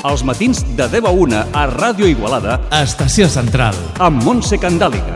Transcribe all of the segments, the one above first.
Els matins de 10 a 1 a Ràdio Igualada, Estació Central, amb Montse Candàliga.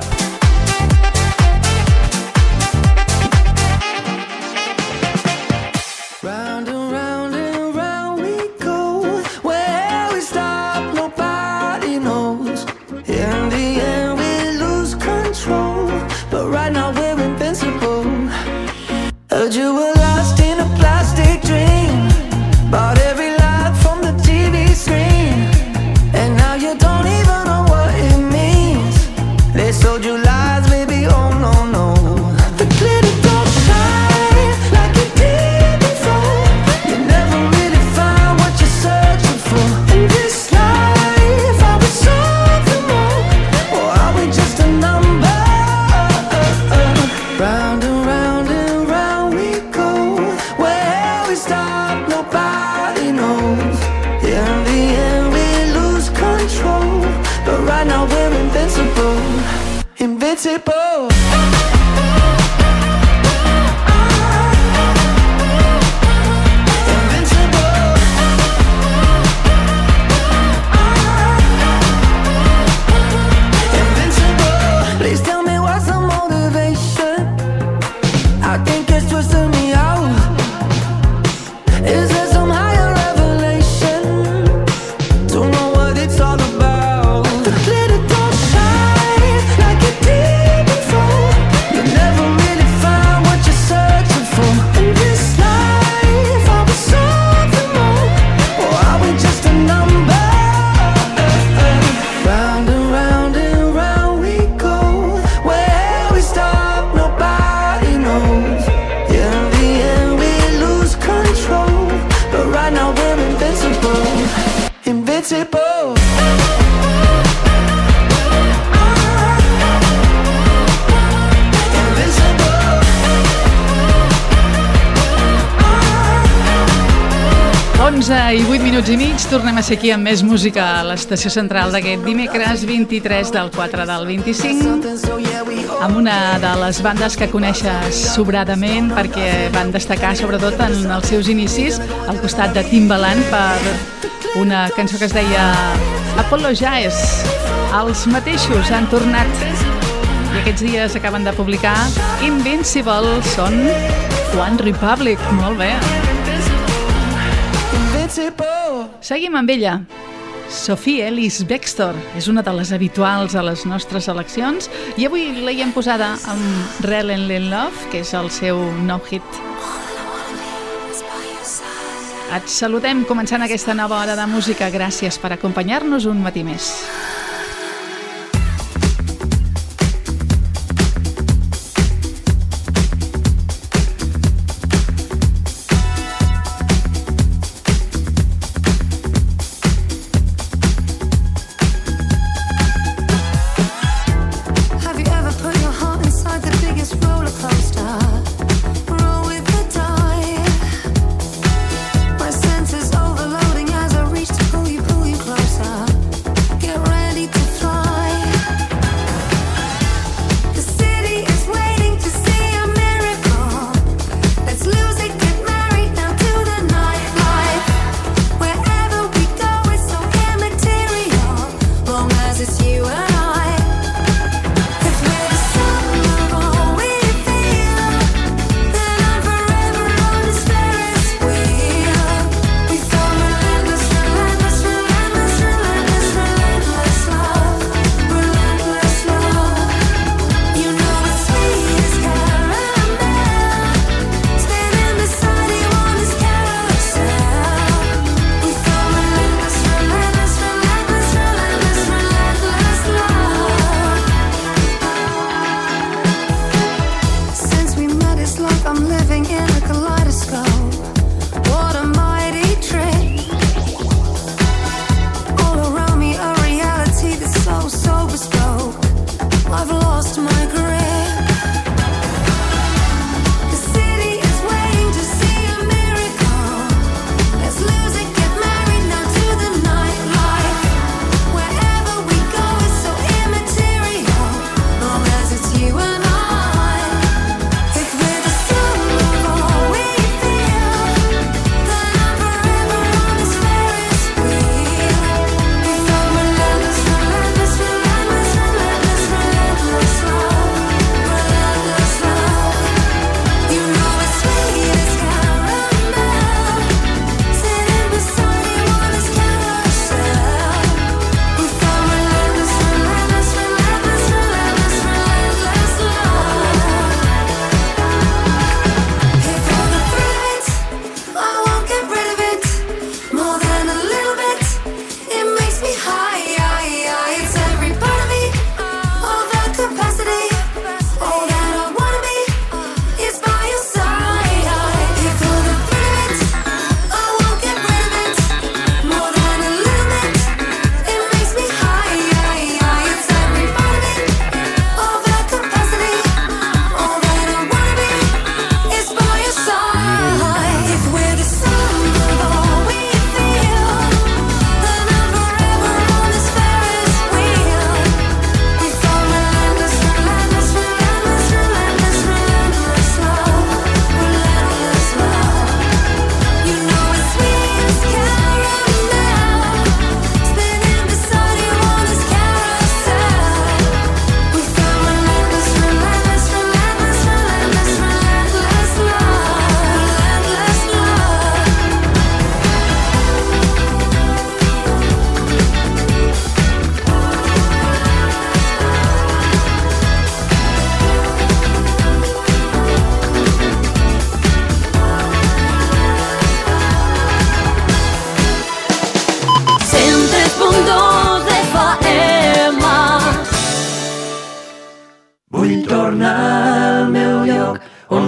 I 8 minuts i mig, tornem a ser aquí amb més música a l'estació central d'aquest dimecres 23 del 4 del 25, amb una de les bandes que coneixes sobradament perquè van destacar sobretot en els seus inicis al costat de Timbaland per una cançó que es deia Apologize. Els mateixos han tornat i aquests dies acaben de publicar Invincible, són One Republic. Molt bé. Seguim amb ella. Sophie Ellis Bextor és una de les habituals a les nostres seleccions i avui l'hi hem posada amb Relentless Love, que és el seu nou hit. Et saludem començant aquesta nova hora de música. Gràcies per acompanyar-nos un matí més. Pull you closer. Get ready.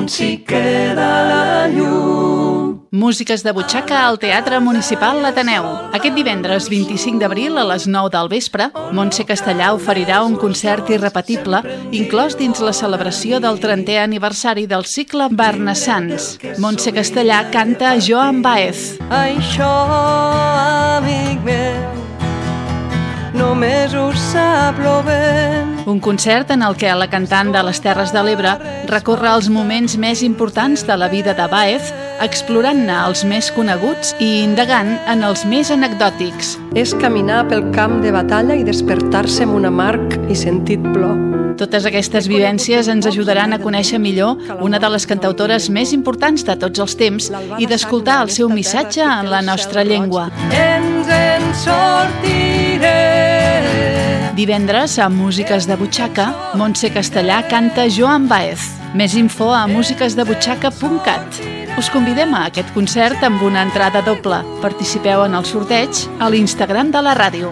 on s'hi queda la llum. Músiques de butxaca al Teatre Municipal l'Ateneu. Aquest divendres 25 d'abril a les 9 del vespre, Montse Castellà oferirà un concert irrepetible inclòs dins la celebració del 30è aniversari del cicle Barnassans. Montse Castellà canta Joan Baez. Això, amic meu, només ho sap lo vent. Un concert en el què la cantant de les Terres de l'Ebre recorre els moments més importants de la vida de Baez, explorant-ne els més coneguts i indagant en els més anecdòtics. És caminar pel camp de batalla i despertar-se amb un amarg i sentit plor. Totes aquestes vivències ens ajudaran a conèixer millor una de les cantautores més importants de tots els temps i d'escoltar el seu missatge en la nostra llengua. Ens en sortirem. Divendres, a Músiques de Butxaca, Montse Castellà canta Joan Baez. Més info a musicasdebutxaca.cat. Us convidem a aquest concert amb una entrada doble. Participeu en el sorteig a l'Instagram de la ràdio.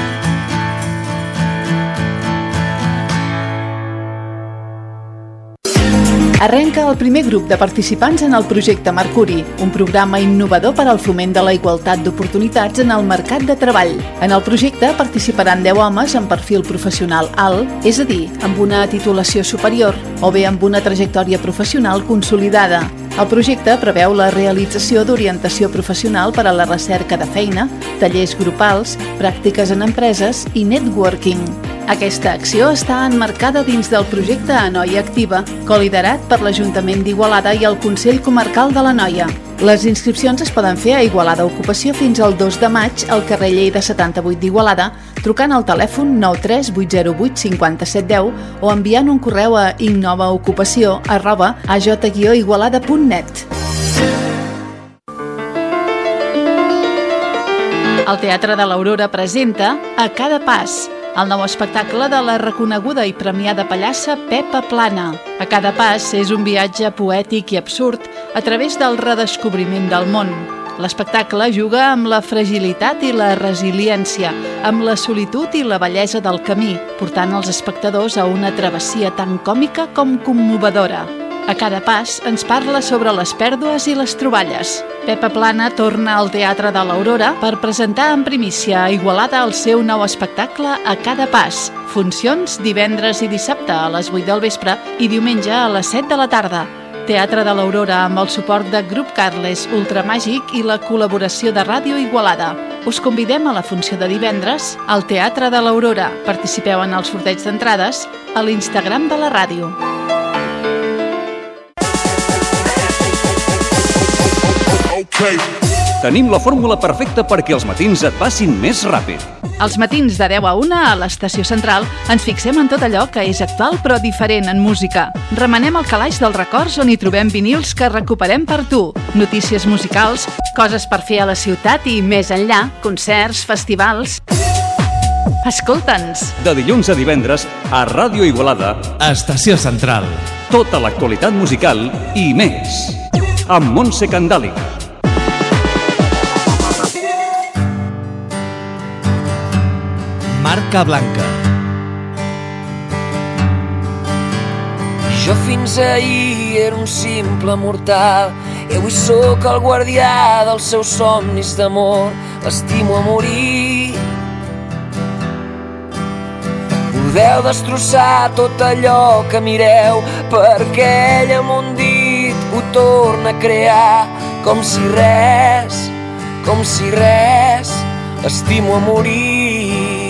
Arrenca el primer grup de participants en el projecte Mercuri, un programa innovador per al foment de la igualtat d'oportunitats en el mercat de treball. En el projecte participaran 10 homes amb perfil professional alt, és a dir, amb una titulació superior o bé amb una trajectòria professional consolidada. El projecte preveu la realització d'orientació professional per a la recerca de feina, tallers grupals, pràctiques en empreses i networking. Aquesta acció està emmarcada dins del projecte Anoia Activa, coliderat per l'Ajuntament d'Igualada i el Consell Comarcal de l'Anoia. Les inscripcions es poden fer a Igualada Ocupació fins al 2 de maig al carrer Lleida 78 d'Igualada, trucant al telèfon 938085710 o enviant un correu a innovaocupació@aj-igualada.net. El Teatre de l'Aurora presenta A cada pas, el nou espectacle de la reconeguda i premiada pallassa Pepa Plana. A cada pas és un viatge poètic i absurd a través del redescobriment del món. L'espectacle juga amb la fragilitat i la resiliència, amb la solitud i la bellesa del camí, portant els espectadors a una travessia tan còmica com commovedora. A cada pas ens parla sobre les pèrdues i les troballes. Pepa Plana torna al Teatre de l'Aurora per presentar en primícia a Igualada el seu nou espectacle A cada pas. Funcions divendres i dissabte a les 8 del vespre i diumenge a les 7 de la tarda. Teatre de l'Aurora amb el suport de Grup Carles, Ultramàgic i la col·laboració de Ràdio Igualada. Us convidem a la funció de divendres al Teatre de l'Aurora. Participeu en el sorteig d'entrades a l'Instagram de la ràdio. Tenim la fórmula perfecta perquè els matins et passin més ràpid. Els matins de 10 a 1 a l'Estació Central ens fixem en tot allò que és actual però diferent en música. Remenem el calaix dels records on hi trobem vinils que recuperem per tu. Notícies musicals, coses per fer a la ciutat i més enllà, concerts, festivals. Escolta'ns. De dilluns a divendres a Ràdio Igualada, Estació Central. tota l'actualitat musical i més. Amb Montse Candàliga. Marca Blanca. Jo fins ahir era un simple mortal i avui sóc el guardià dels seus somnis d'amor. L'estimo a morir. Podeu destrossar tot allò que mireu perquè ell amb un dit ho torna a crear com si res, l'estimo a morir.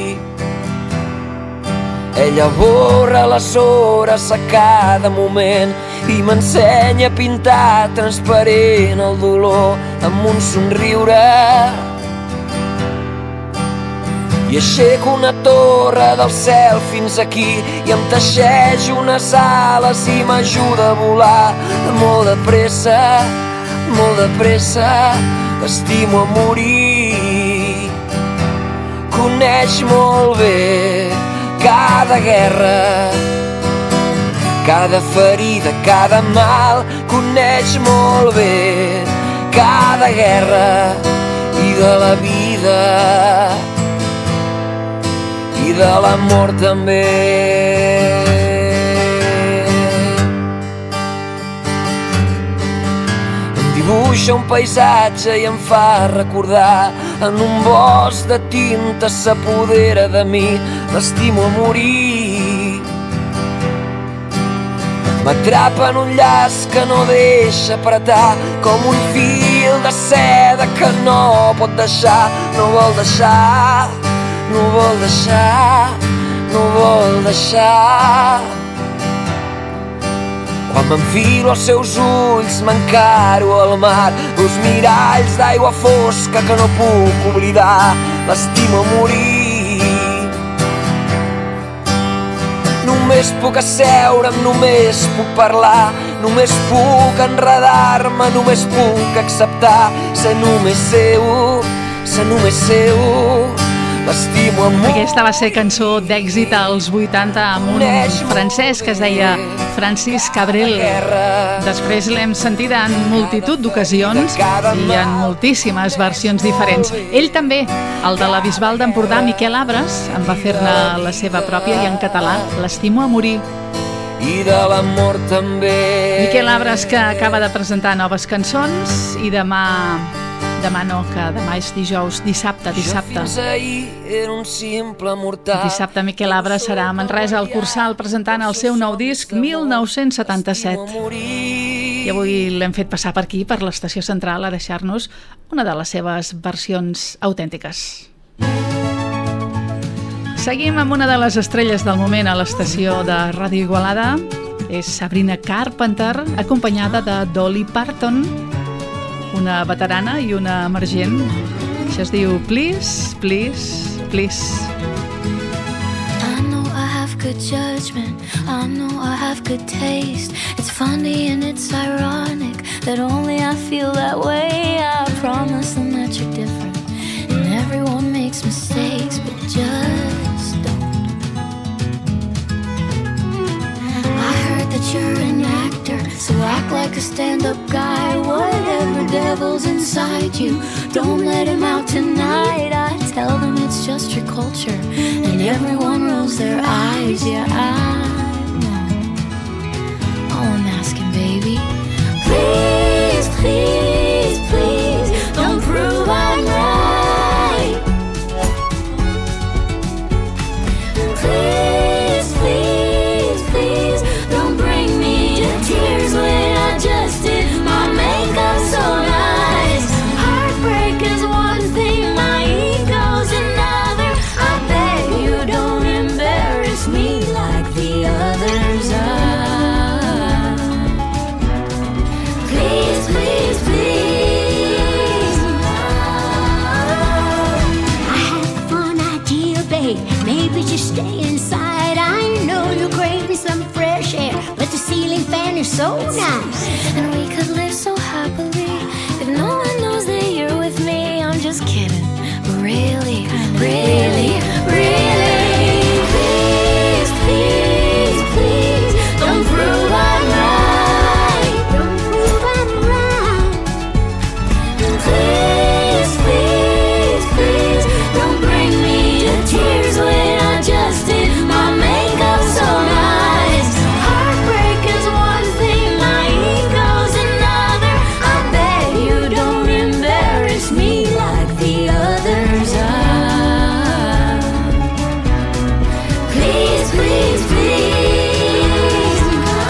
Ella borra les hores a cada moment i m'ensenya a pintar transparent el dolor amb un somriure. I aixeco una torre del cel fins aquí i em teixeix unes ales i m'ajuda a volar molt de pressa, l'estimo a morir. Coneix molt bé cada guerra, cada ferida, cada mal. Coneix molt bé cada guerra i de la vida i de l'amor també. dibuixa un paisatge i em fa recordar. En un bosc de tinta s'apodera de mi, l'estimo a morir. M'atrapa en un llaç que no deixa apretar, com un fil de seda que no pot deixar. No vol deixar, no vol deixar, no vol deixar. Quan m'enfilo als seus ulls m'encaro al mar, dos miralls d'aigua fosca que no puc oblidar. L'estimo a morir. Només puc asseure'm, només puc parlar, només puc enredar-me, només puc acceptar. Ser només seu, ser només seu. L'estimo a morir. Aquesta va ser cançó d'èxit als 80 amb un francès que es deia Francis Cabrel. Després l'hem sentida en multitud d'ocasions i en moltíssimes versions diferents. Ell també, el de la Bisbal d'Empordà, Miquel Abres, en va fer-ne la seva pròpia i en català, L'estimo a morir. I de l'amor també. Miquel Abres, que acaba de presentar noves cançons, i demà no, que demà és dijous, dissabte. Jo fins ahir era un simple mortal. Dissabte Miquel Abres serà a Manresa al Cursal presentant el seu nou disc 1977. I avui l'hem fet passar per aquí, per l'Estació Central, a deixar-nos una de les seves versions autèntiques. Seguim amb una de les estrelles del moment a l'estació de Ràdio Igualada. És Sabrina Carpenter, acompanyada de Dolly Parton, una veterana i una emergent. Això es diu Please, Please, Please. I know I have good judgment, I know I have good taste. It's funny and it's ironic that only I feel that way. I promise them that you're different and everyone makes mistakes, but just don't. I heard that you're an actor, so act like a stand-up guy. Whatever devil's inside you, don't let him out tonight. I tell them it's just your culture, and everyone rolls their eyes. Yeah, I know. All I'm asking, baby, please, please, please, don't prove I'm right. Please, please, please, don't bring me to tears when I just did my makeup so nice. Heartbreak is one thing, my ego's another. I beg you don't embarrass me like the others are. Please, please, please. I had a fun idea, babe. Maybe just stay inside. I know you're craving some fresh air, but the ceiling fan is so nice, and we could live so happily if no one knows that you're with me. I'm just kidding, but really, really, really, please, please, please, don't prove I'm right. Don't prove I'm right. Please, please, please, don't bring me to tears when I just did my makeup so nice. Heartbreak is one thing, my ego's another. I beg you don't embarrass me like the others are. Please, please, please.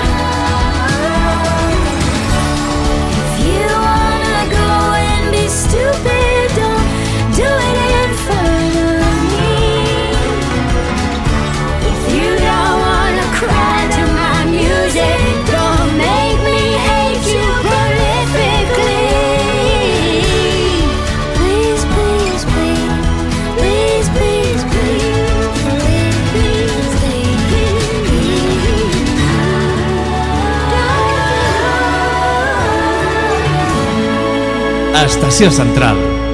If you wanna go and be stupid, don't do it in front of me. If you don't wanna cry to my music, don't make me hate you prolifically. Please, please, please, please, please, please, please, please. Estació Central.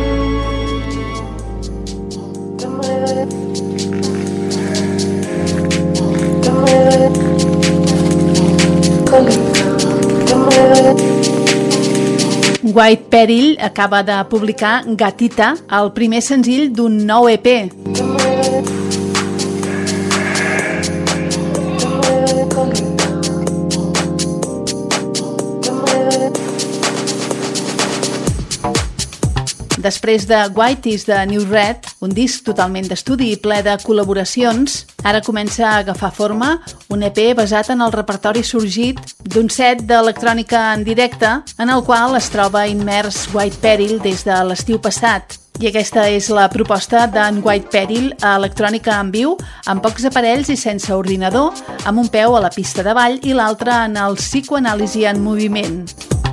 White Peril acaba de publicar Gatita, el primer senzill d'un nou EP. Després de White is the New Red, un disc totalment d'estudi i ple de col·laboracions, ara comença a agafar forma un EP basat en el repertori sorgit d'un set d'electrònica en directe en el qual es troba immers White Peril des de l'estiu passat. I aquesta és la proposta d'en White Peril a electrònica en viu, amb pocs aparells i sense ordinador, amb un peu a la pista de ball i l'altre en el psicoanàlisi en moviment.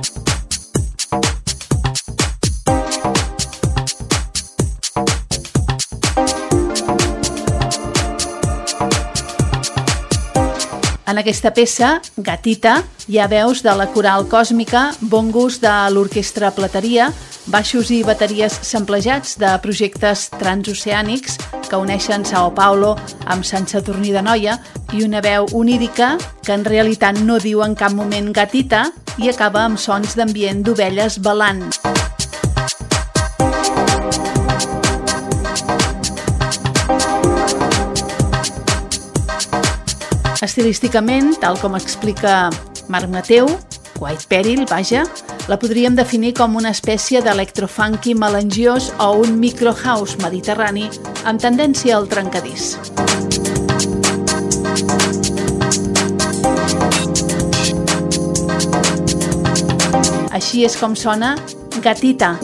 En aquesta peça, Gatita, hi ha veus de la coral còsmica, bongos de l'orquestra Plateria, baixos i bateries samplejats de projectes transoceànics que uneixen Sao Paulo amb Sant Saturní d'Anoia i una veu onírica que en realitat no diu en cap moment Gatita i acaba amb sons d'ambient d'ovelles balant. Estilísticament, tal com explica Marc Mateu, White Peril, vaja, la podríem definir com una espècie d'electrofunky melangiós o un microhouse mediterrani amb tendència al trencadís. Així és com sona Gatita.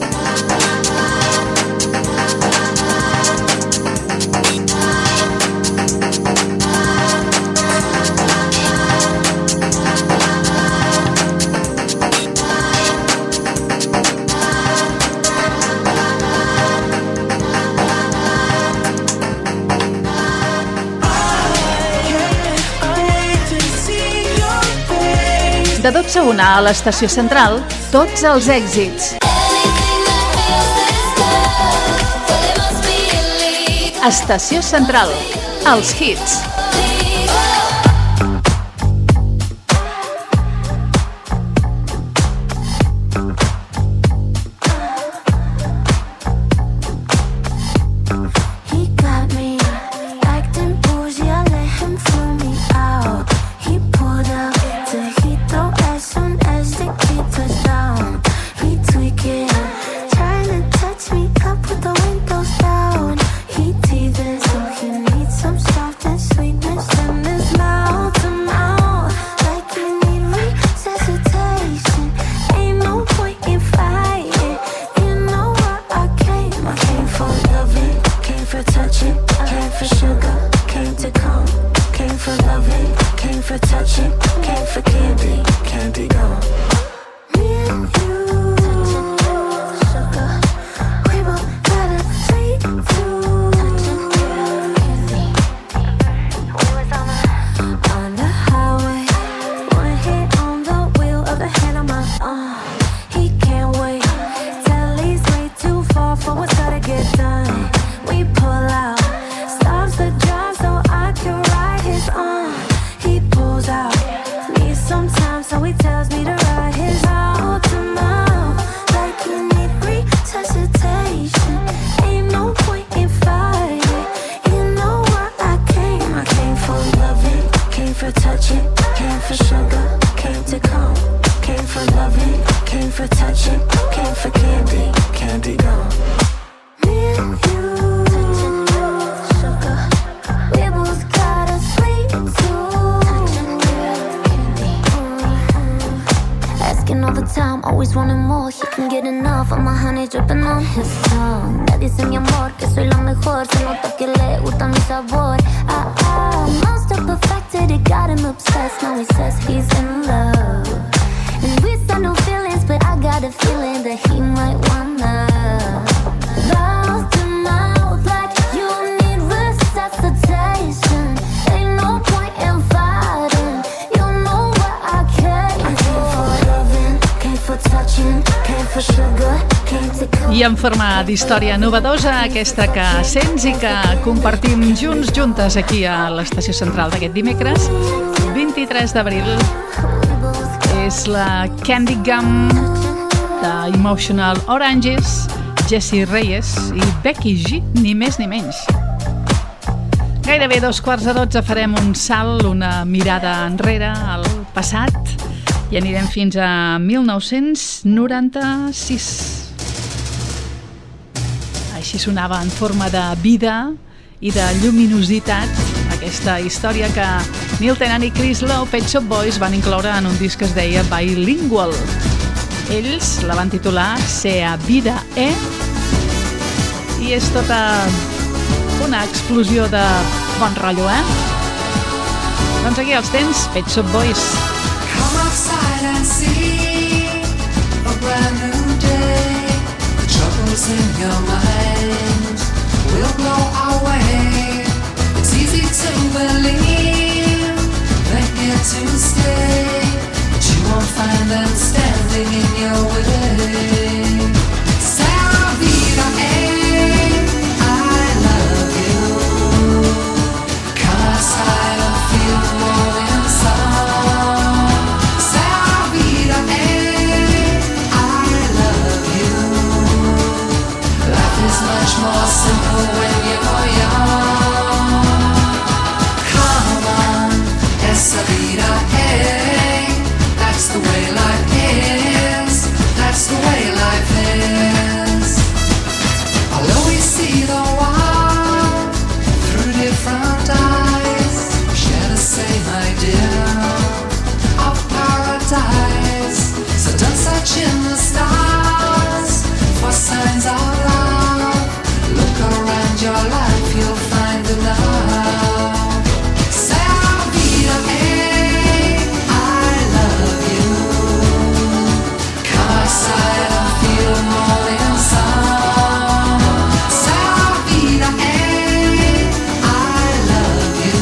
De 12 a 1 a l'estació central, tots els èxits. Estació central, els hits. Always wanting more, he can get enough of my honey dripping on his tongue. Me dice mi amor que soy la mejor, se nota que le gusta mi sabor. Most of perfected, it got him obsessed. Now he says he's in love, and we said no feelings, but I got a feeling that he might wanna mouth to mouth like you need resuscitation. Ain't no point in fighting, you know what I came for. Came for touching, came for sugar, came to come. I en forma d'història novedosa, aquesta que sents i que compartim juntes aquí a l'estació central d'aquest dimecres, 23 d'abril. És la Candy Gum de Emotional Oranges, Jessie Reyes i Becky G, ni més ni menys. Gairebé 12:15 farem un salt, una mirada enrere al passat i anirem fins a 1996. Així sonava en forma de vida i de lluminositat aquesta història que Neil Tennant i Chris Lowe, Pet Shop Boys, van incloure en un disc que es deia Bilingual. Ells la van titular Sea Vida E i és tota una explosió de bon rotllo, Doncs aquí els tens, Pet Shop Boys. Come outside and see a brand new day. The troubles in your mind will blow away. It's easy to believe they're here to stay, but you won't find them standing in your way. Sea vida, I love you. Come outside and feel the morning sun. Sea vida, I love you. Life is much more simple when you're young. Come on, esa vida, that's the way life is. That's the way life is. I'll always see the world through different eyes. Share the same idea of paradise. So don't search in the stars for signs of love. Look around your life, you'll find enough. Sea vida, I love you. Come outside and feel the morning sun. Sea vida, I love you.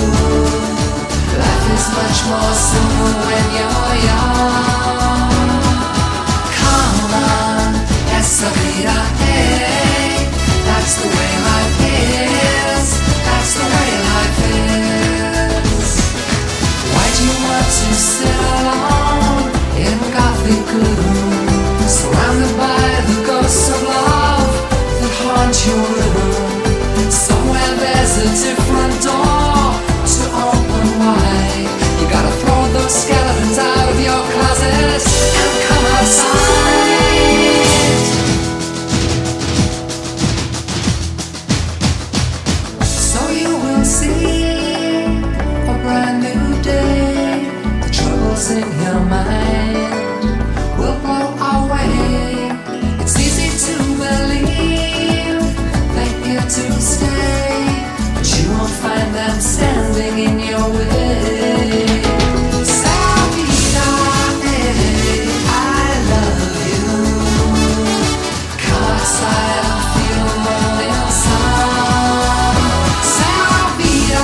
Life is much more simple when you're young. Come on, esa vida, that's the way life is. That's the way life is. Why do you want to sit alone in gothic gloom, surrounded by the ghosts of love that haunt your room? Somewhere there's a different door to open wide. You gotta throw those skeletons out of your closet and come outside. So you will see a brand new day. The troubles in your mind will blow away. It's easy to believe they're here to stay, but you won't find them standing in your way. Sea vida, I love you. Come outside and feel the morning sun. Sea vida,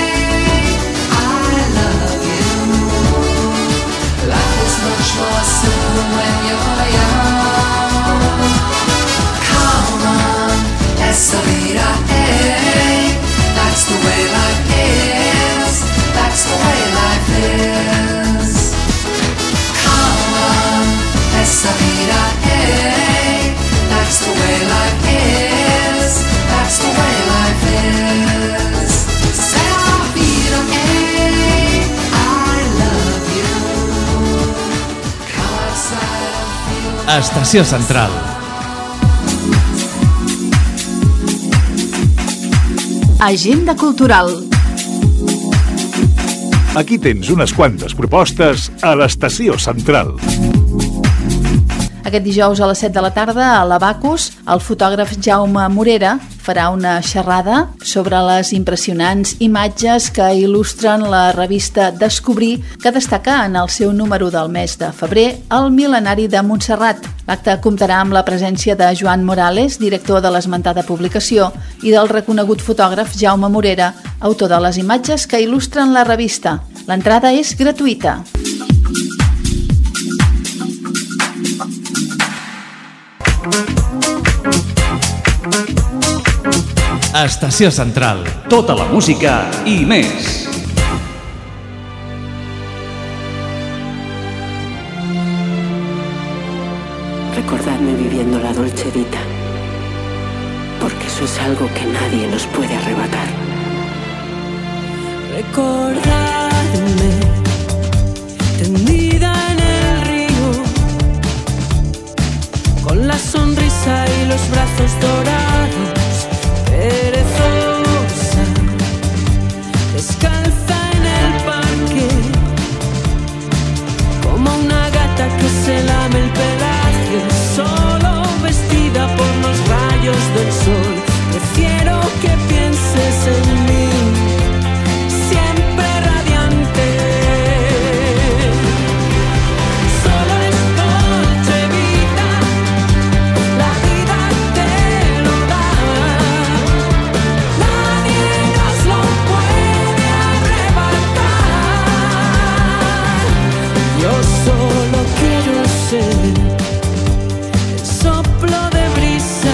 I love you. Life is much more simple when you're young. Come on, esa vida, that's the way life is. That's the way life is. Come on, esa vida, that's the way life is. That's the way life is. Sea vida, I love you. Come outside and feel. Estació Central. Agenda cultural. Aquí tens unes quantes propostes a l'Estació Central. Aquest dijous a les 7 de la tarda a l'Abacus, el fotògraf Jaume Morera farà una xerrada sobre les impressionants imatges que il·lustren la revista Descobrir, que destaca en el seu número del mes de febrer el mil·lenari de Montserrat. L'acte comptarà amb la presència de Joan Morales, director de l'esmentada publicació, i del reconegut fotògraf Jaume Morera, autor de les imatges que il·lustren la revista. L'entrada és gratuïta. Estació Central. Tota la música i més. Recordadme viviendo la dolce vita, porque eso es algo que nadie nos puede arrebatar. Recordadme tendida en el río, con la sonrisa y los brazos dorados, rayos del sol. Prefiero que pienses en mí, siempre radiante. Solo es dolce vita, la vida te lo da. Nadie nos lo puede arrebatar. Yo solo quiero ser el soplo de brisa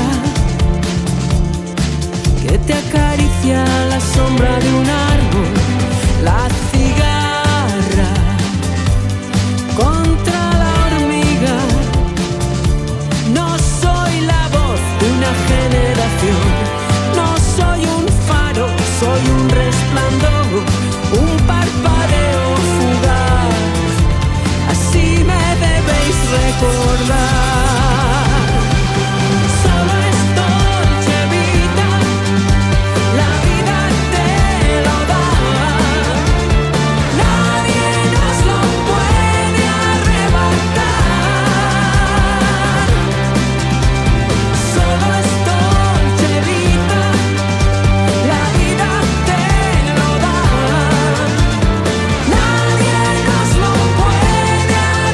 que te acaricia la sombra de un árbol, la cigarra contra la hormiga. No soy la voz de una generación, no soy un faro, soy un resplandor, un parpadeo fugaz. Así me debéis recordar. Solo es dolce vita, la vida te lo da. Nadie nos lo puede arrebatar. Solo es dolce vita, la vida te lo da. Nadie nos lo puede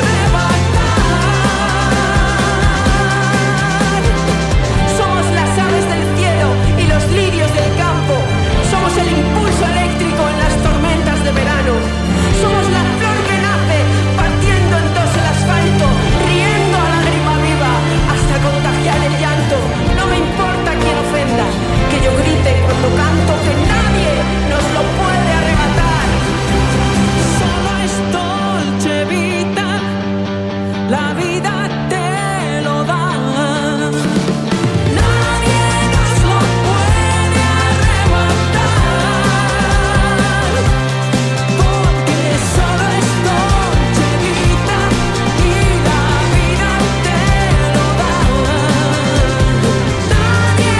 arrebatar. Somos las aves del cielo y los lirios del campo. Somos el impulso eléctrico en las tormentas de verano. Somos la flor que nace partiendo en dos el asfalto, riendo a lágrima viva hasta contagiar el llanto. No me importa quién ofenda, que yo grite cuando canto, que nadie nos lo puede arrebatar. Solo es dolce vita, la vida te lo da. Nadie nos lo puede arrebatar, porque solo es dolce vita y la vida te lo da. Nadie,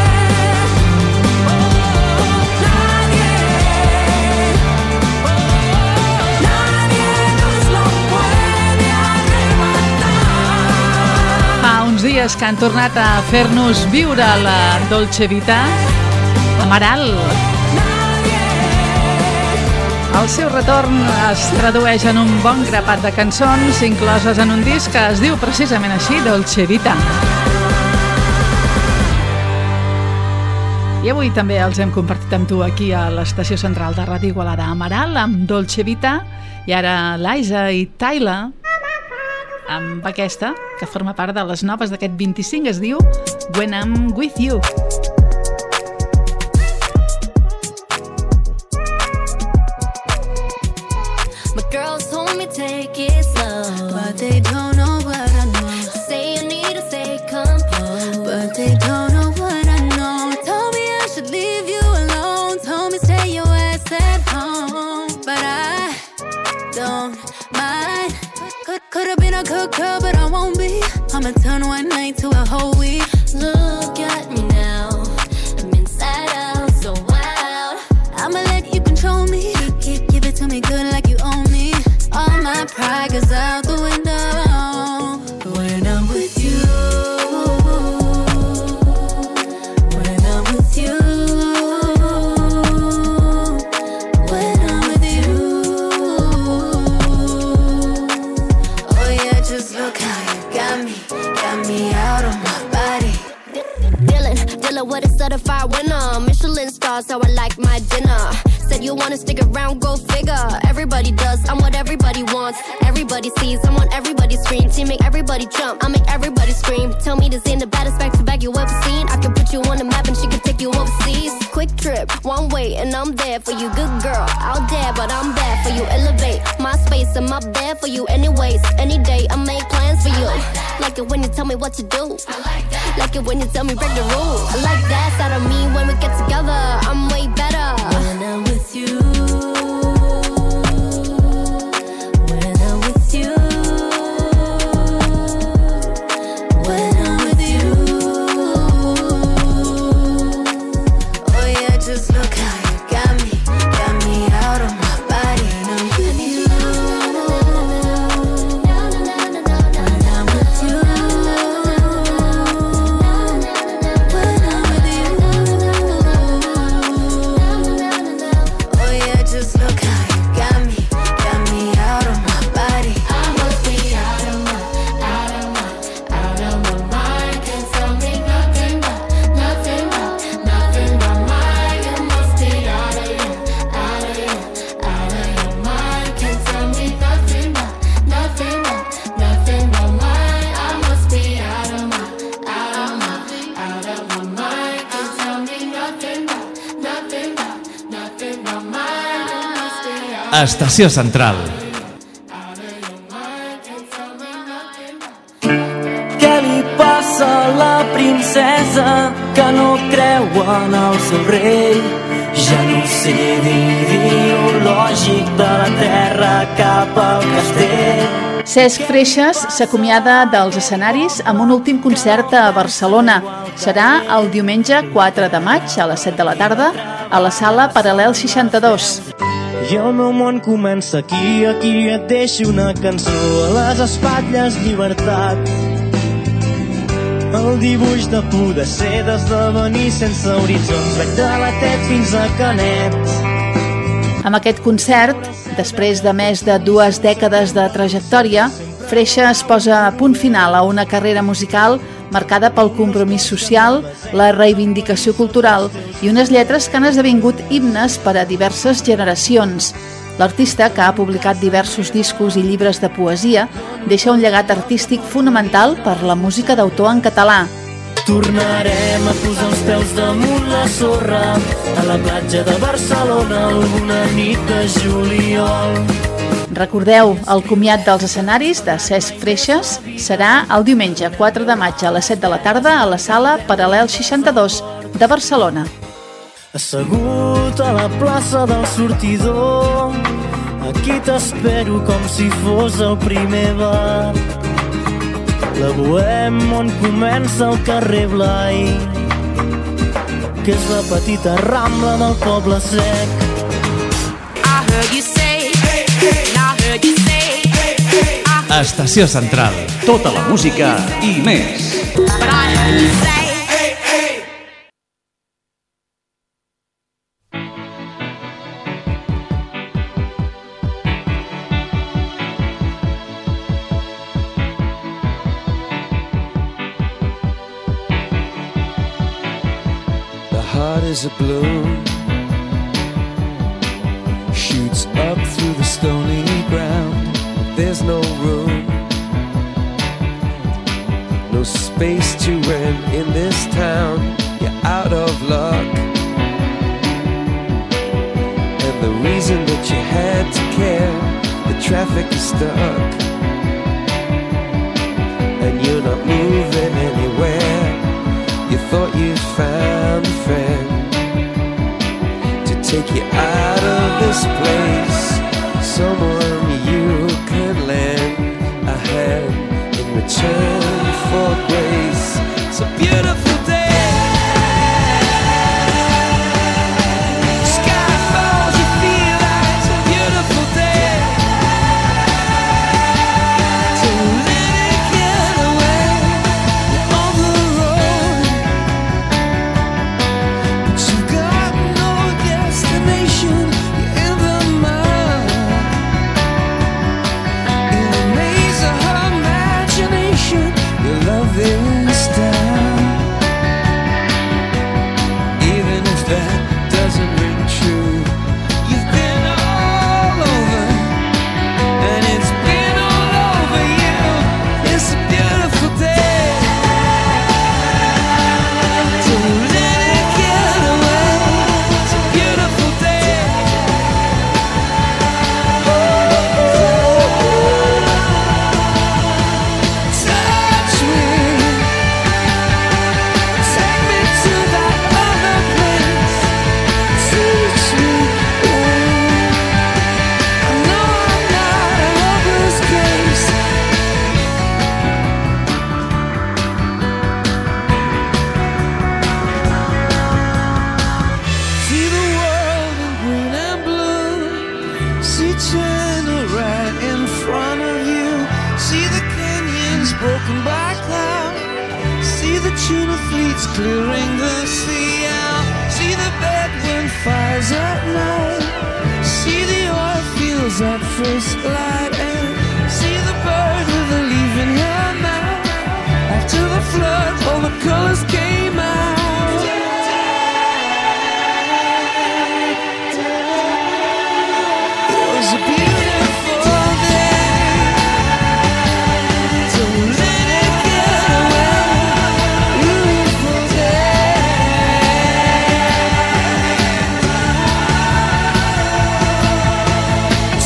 nadie nos lo puede arrebatar. Fa uns dies que han tornat a fer-nos viure la Dolce Vita, Amaral. El seu retorn es tradueix en un bon grapat de cançons incloses en un disc que es diu precisament així, Dolce Vita. I avui també els hem compartit amb tu aquí a l'estació central de Ràdio Igualada, Amaral amb Dolce Vita, i ara Liza i Tyler amb aquesta, que forma part de les noves d'aquest 25, es diu When I'm With You. My girls told me take it slow, but they don't know what I know. Say you need to stay composed, but they don't know what I know. Told me I should leave you alone, told me stay your ass at home, but I don't mind. Could have been a good girl, but I won't be. I'ma turn one night to a whole week. Look at me now, I'm inside out, so wild. I'ma let you control me, give it to me good like you own me. All my pride goes out the window when I'm with you. When I'm with you. When I'm with you. Oh yeah, just look how you got me out of my body. Dylan with a certified winner. Michelin stars, how I like my dinner. Said you wanna stick around, go figure. Everybody does, I'm what everybody wants. Everybody sees, I'm on everybody's screen. Team make everybody jump, I make everybody scream. Tell me this ain't the baddest back-to-back you ever seen. I can put you on the map and she can take you overseas. Quick trip, one way and I'm there for you. Good girl, out there but I'm bad for you. Elevate my space, I'm up there for you. Anyways, any day I make plans for you. Like it when you tell me what to do. Like it when you tell me break the rules. I like that side of me when we get together. I'm way better when I'm with you. When I'm with you. When I'm with you. Oh yeah, just look how you got me out of my body. When I'm with you. When I'm with you. Estació Central. Què li passa a la princesa que no creu en el seu rei? Ja no sé dir ideològic de la terra cap al castell. Cesc Freixas s'acomiada dels escenaris amb un últim concert a Barcelona. Serà el diumenge 4 de maig a les 7 de la tarda a la sala Paral·lel 62. I el meu món comença aquí, aquí et deixo una cançó a les espatlles, llibertat. El dibuix de poder ser d'esdevenir sense horitzons, veig de la Tet fins a Canet. Amb aquest concert, després de més de 2 dècades de trajectòria, Freixas posa a punt final a una carrera musical marcada pel compromís social, la reivindicació cultural i unes lletres que han esdevingut himnes per a diverses generacions. L'artista, que ha publicat diversos discos i llibres de poesia, deixa un llegat artístic fonamental per la música d'autor en català. Tornarem a posar els peus damunt la sorra a la platja de Barcelona alguna nit de juliol. Recordeu, el comiat dels escenaris de Cesc Freixas serà el diumenge 4 de maig a les 7 de la tarda a la sala Paral·lel 62 de Barcelona. Assegut a la plaça del sortidor, aquí t'espero com si fos el primer bar. La Bohem on comença el carrer Blai, que és la petita rambla del poble sec. Estació Central. Tota la música i més. The heart is a bloom, shoots up through the stony ground. There's no room, no space to rent in this town. You're out of luck, and the reason that you had to care, the traffic is stuck, and you're not moving anywhere. You thought you found a friend to take you out of this place, someone you could lend a hand in return for grace. It's a beautiful day. Sky falls, you feel like it's a beautiful day. So let it get away. You're on the road, but you've got no destination. You're in the mud, in the maze of her imagination. Your love is down, even if that doesn't ring true. You've been all over, and it's been all over you. It's a beautiful day. So let it get away. It's a beautiful day. Touch me, take me to that other place. Teach me, I know I'm not a hopeless case. See the world in green and blue. See China right in front of you. See the canyons broken by cloud. See the tuna fleets clearing the sea out. See the Bedouin fires at night. See the oil fields at first light. And see the bird with a leaf in her mouth. After the flood, all the colors came out. It was a beautiful day. So let it get away. Beautiful day.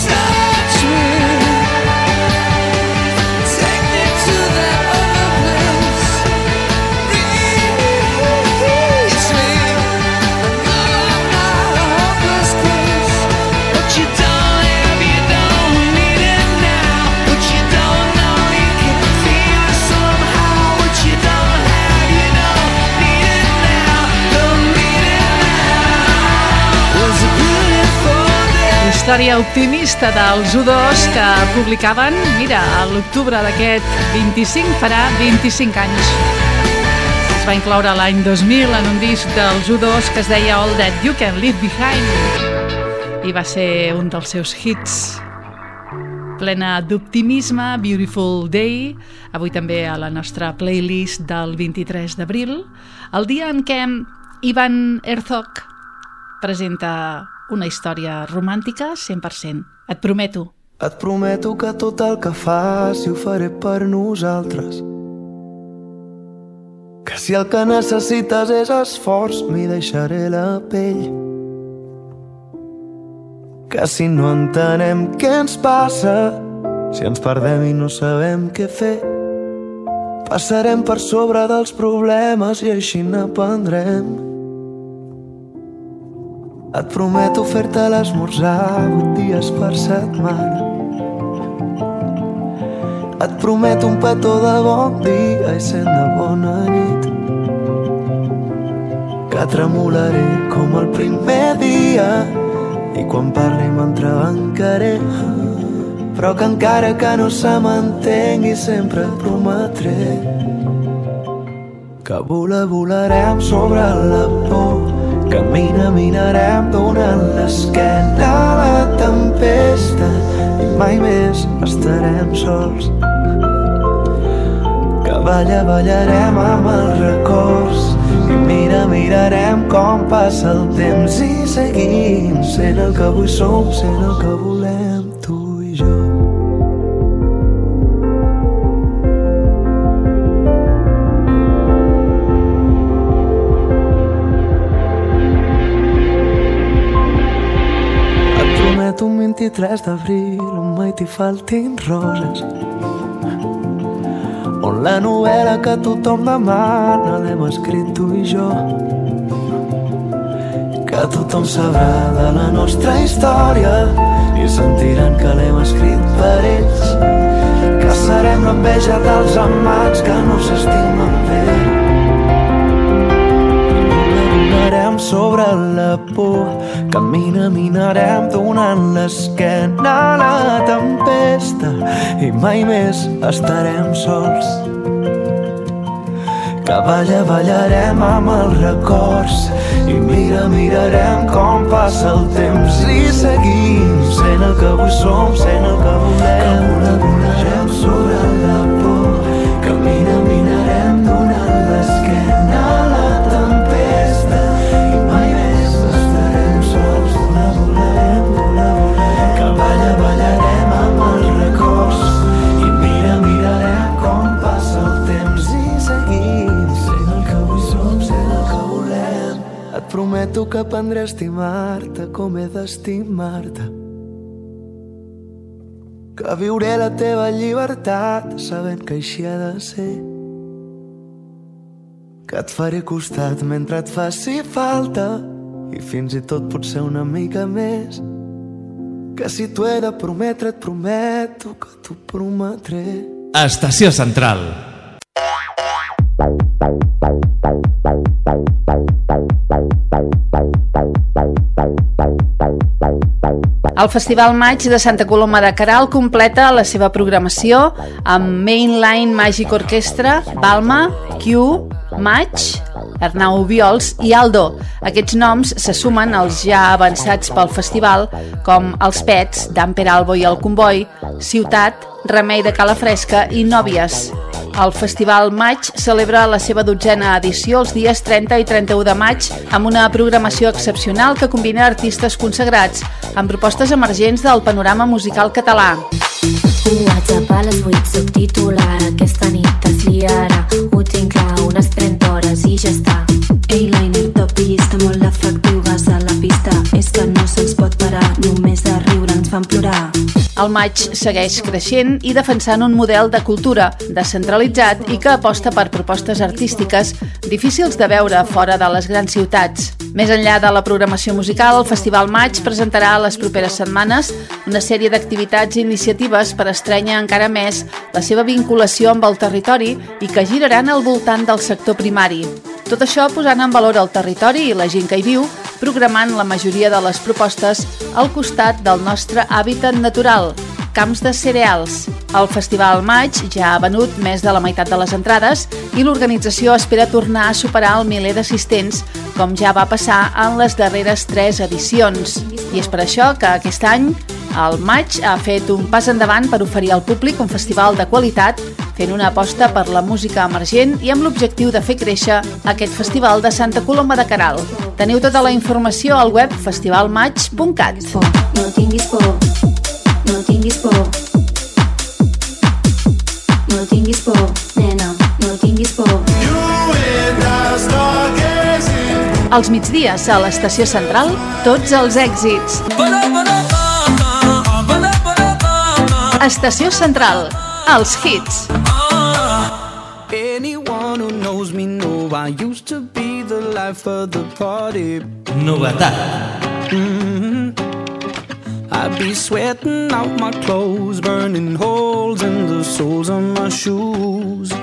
història optimista dels U2 que publicaven, mira, a l'octubre d'aquest 25 farà 25 anys. Es va incloure l'any 2000 en un disc dels U2 que es deia All That You Can Leave Behind i va ser un dels seus hits. Plena d'optimisme, Beautiful Day, avui també a la nostra playlist del 23 d'abril, el dia en què Ivan Herzog presenta una història romàntica 100%. Et prometo. Et prometo que tot el que faci ho faré per nosaltres. Que si el que necessites és esforç, m'hi deixaré la pell. Que si no entenem què ens passa, si ens perdem i no sabem què fer, passarem per sobre dels problemes i així n'aprendrem. Et prometo fer-te l'esmorzar 8 dies per setmana. Et prometo un petó de bon dia i cent de bona nit. Que tremolaré com el primer dia i quan parli m'entrebancaré, però que encara que no se m'entengui sempre et prometré que volarem sobre la por, que caminarem donant l'esquena a la tempesta i mai més estarem sols. Que ballarem amb els records i mirarem com passa el temps i seguim sent el que avui som, sent el que volem tu i jo. Et prometo un 23 d'abril on mai t'hi faltin roses, on la novel·la que tothom demana l'hem escrit tu i jo, que tothom sabrà de la nostra història i sentiran que l'hem escrit per ells, que serem l'enveja dels amants que no s'estimen bé. Volarem sobre la por, caminarem donant l'esquena a la tempesta i mai més estarem sols. Que ballarem amb els records i mirarem com passa el temps i seguim sent el que avui som, sent el que volem. Que volarem sobre la por, caminarem donant l'esquena a la tempesta i mai més estarem sols. Volarem, que ballarem amb els records i mirarem com passa el temps i seguim sent el que avui som, sent el que volem. Et prometo que aprendré a estimar-te com he d'estimar-te, que viuré la teva llibertat sabent que així ha de ser, que et faré costat mentre et faci falta i fins i tot potser una mica més, que si t'ho he de prometre et prometo que t'ho prometré. Estació Central. El Festival Maig de Santa Coloma de Queralt completa la seva programació amb Mainline Magic Orchestra, Balma, Q, Maig, Arnau Obiols i Aldo. Aquests noms se sumen als ja avançats pel festival com els Pets, Dan Peralbo i el Comboi, Ciutat, Remei de Calafresca i Nòvies. El Festival Maig celebra la seva 12a edició els dies 30 i 31 de maig amb una programació excepcional que combina artistes consagrats amb propostes emergents del panorama musical català. WhatsApp a les 8, subtitular, aquesta nit es liarà, ho tinc clar, unes 30 hores i ja està. A-liner, top de llista, molt efectiu, gas a la pista, és que no se'ns pot parar, només de riure ens fan plorar. El Maig segueix creixent i defensant un model de cultura descentralitzat i que aposta per propostes artístiques difícils de veure fora de les grans ciutats. Més enllà de la programació musical, el Festival Maig presentarà les properes setmanes una sèrie d'activitats i iniciatives per estrènyer encara més la seva vinculació amb el territori i que giraran al voltant del sector primari. Tot això posant en valor el territori i la gent que hi viu, programant la majoria de les propostes al costat del nostre hàbitat natural, camps de cereals. El Festival Maig ja ha venut més de la meitat de les entrades i l'organització espera tornar a superar el miler d'assistents, com ja va passar en les darreres 3 edicions. I és per això que aquest any el Maig ha fet un pas endavant per oferir al públic un festival de qualitat, fent una aposta per la música emergent i amb l'objectiu de fer créixer aquest festival de Santa Coloma de Queralt. Teniu tota la informació al web festivalmaig.cat. No tinguis por, no tinguis por. No tinguis por, nena, no tinguis por. Als migdies a l'estació central, tots els èxits. Estació central, els hits. Anyone who knows me know I used to be the life of the party. Novetat. I'd be sweating out my clothes, burning holes in the soles of my shoes.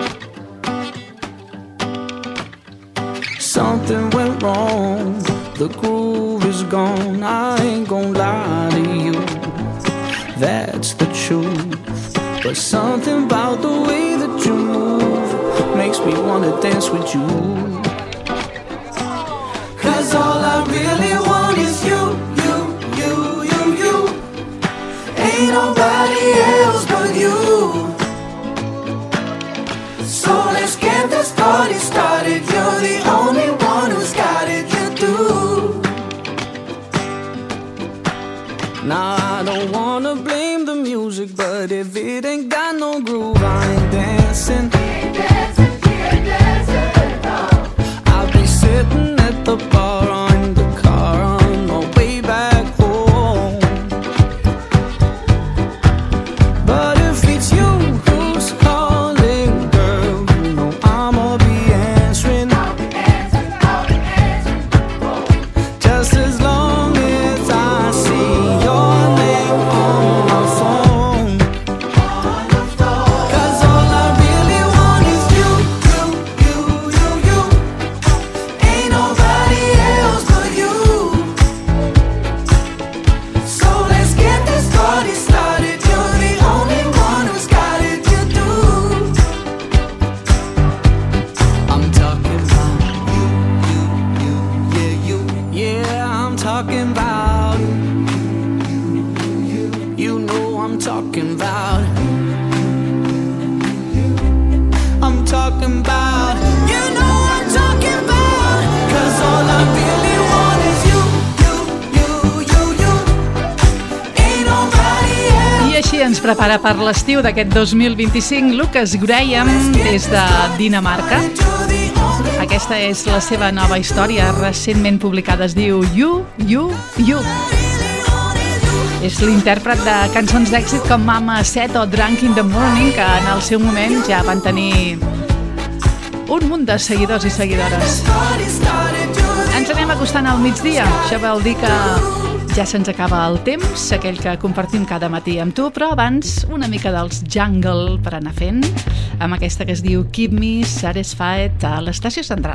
Something went wrong, the groove is gone. I ain't gon' lie to you, that's the truth. But something about the way that you move makes me wanna dance with you. 'Cause all I really want is you, you, you, you, you. Ain't nobody else but you. So let's get this party started. You're the only one who's got it, you do. Now I don't wanna blame the music, but if it ain't got no groove, I ain't dancing. I'll be sitting at the bar or in the car on my way back home. But if it's you who's calling, girl, you know I'ma be answering. Just as long as I see your name on my phone. 'Cause all I really want is you, you, you, you, you. Ain't nobody else but you. So let's get this party started. You're the only one who's got it, you do. I'm talking about you, you, you, yeah, you. Yeah, I'm talking about you. You know I'm talking about. I'm talking about. You know I'm talking about. 'Cause all I really want is you, you, you, you, you. Ain't nobody else. I així ens prepara per l'estiu d'aquest 2025 Lucas Graham des de Dinamarca. Aquesta és la seva nova història, recentment publicada, es diu You, You, You. És l'intèrpret de cançons d'èxit com Mama Said o Drunk in the Morning, que en el seu moment ja van tenir un munt de seguidors i seguidores. Ens anem acostant al migdia, això vol dir que ja se'ns acaba el temps, aquell que compartim cada matí amb tu, però abans una mica dels Jungle per anar fent, amb aquesta que es diu Keep Me Satisfied a l'estació central.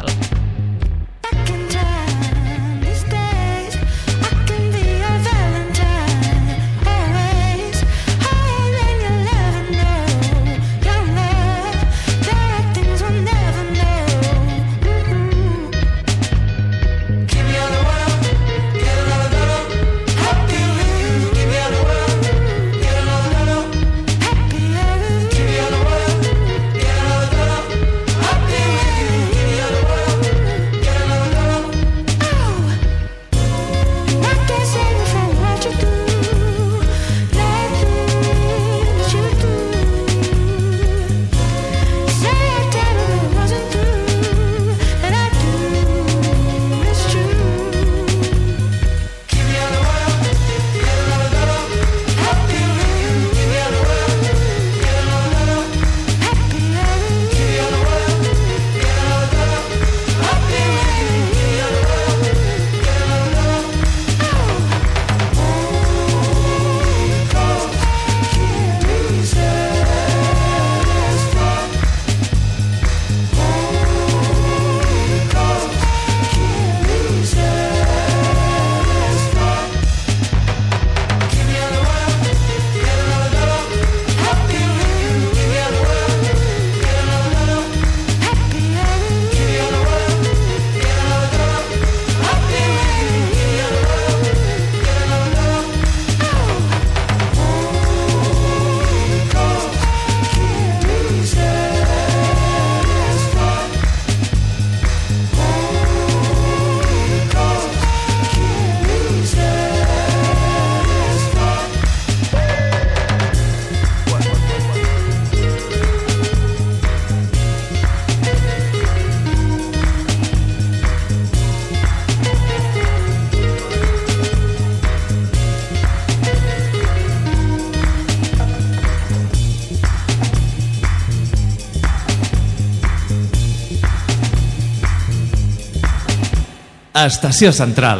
Estació Central.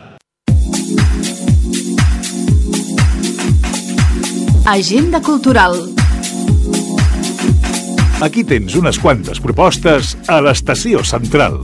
Agenda cultural. Aquí tens unes quantes propostes a l'Estació Central.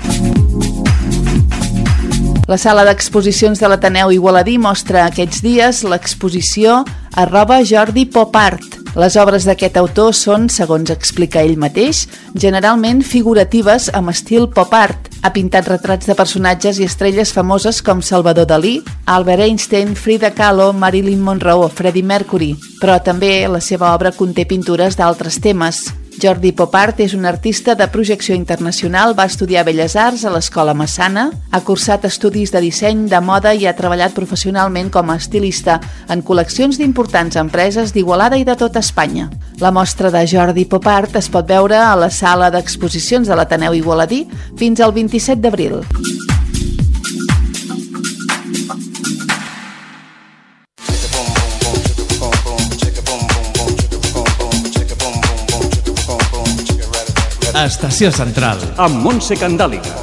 La sala d'exposicions de l'Ateneu Igualadí mostra aquests dies l'exposició @Jordi Pop Art. Les obres d'aquest autor són, segons explica ell mateix, generalment figuratives amb estil pop art. Ha pintat retrats de personatges i estrelles famoses com Salvador Dalí, Albert Einstein, Frida Kahlo, Marilyn Monroe o Freddie Mercury, però també la seva obra conté pintures d'altres temes. Jordi Pop Art és un artista de projecció internacional, va estudiar Belles Arts a l'Escola Massana, ha cursat estudis de disseny, de moda i ha treballat professionalment com a estilista en col·leccions d'importants empreses d'Igualada i de tota Espanya. La mostra de Jordi Pop Art es pot veure a la sala d'exposicions de l'Ateneu Igualadí fins al 27 d'abril. Estació Central. Amb Montse Candàliga.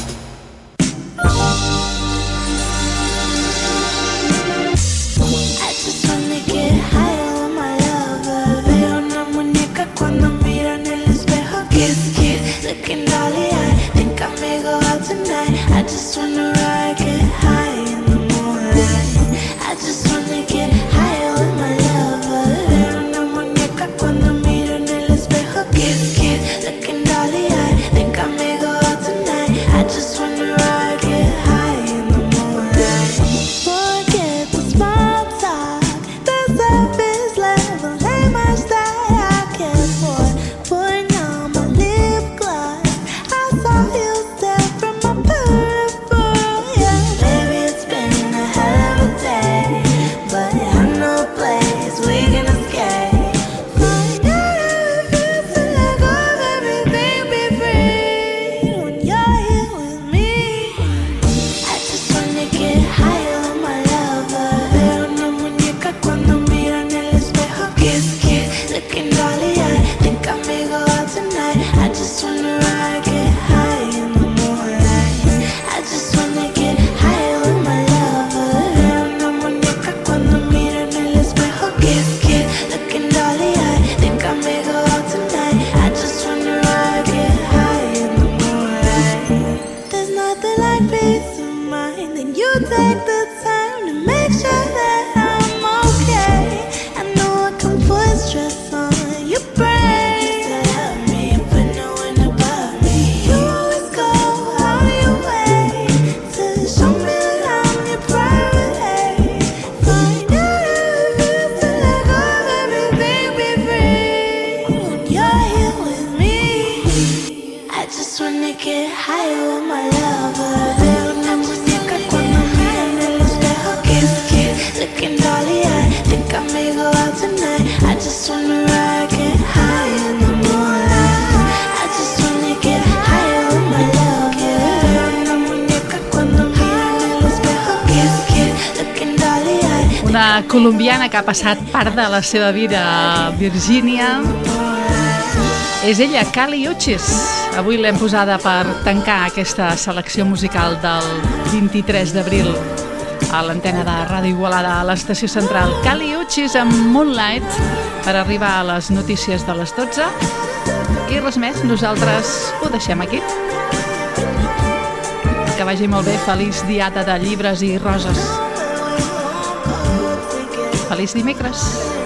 Una colombiana que ha passat part de la seva vida a Virgínia. És ella, Kali Uchis. Avui l'hem posada per tancar aquesta selecció musical del 23 d'abril a l'antena de Ràdio Igualada a l'Estació Central. Kali Uchis amb Moonlight per arribar a les notícies de les 12. I res més, nosaltres ho deixem aquí. Que vagi molt bé, feliç diada de llibres i roses. Feliç dimecres.